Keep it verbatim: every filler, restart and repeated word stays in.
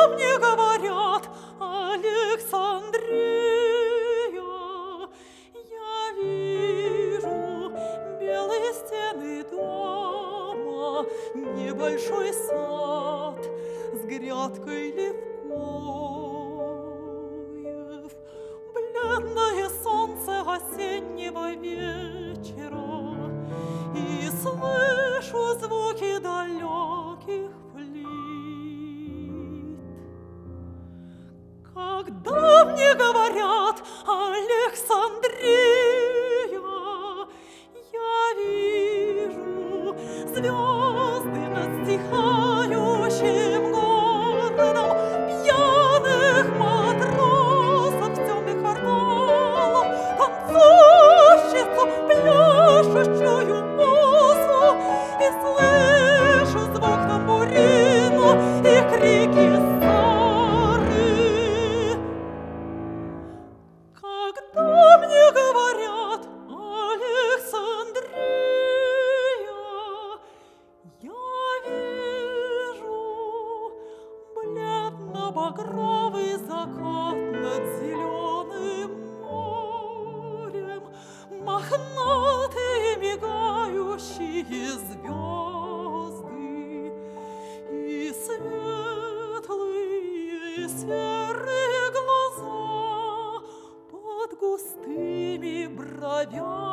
мне говорят, Александрия, я вижу белые стены дома, небольшой сад с грядкой левкоев, бледное солнце осеннего вечера, и слышу звуки далеких флейт. Когда мне говорят, Александрия, я вижу звезды над стихающим городом, пьяных матросов в темных кварталах, танцовщицу, пляшущую осу, и слышу звук тамбурина и крики Сары. Когда мне говорят, Александрия, я вижу бледно-багровый закат над зеленым морем, мохнатые мигающие звезды и светлые серые глаза под густыми бровями.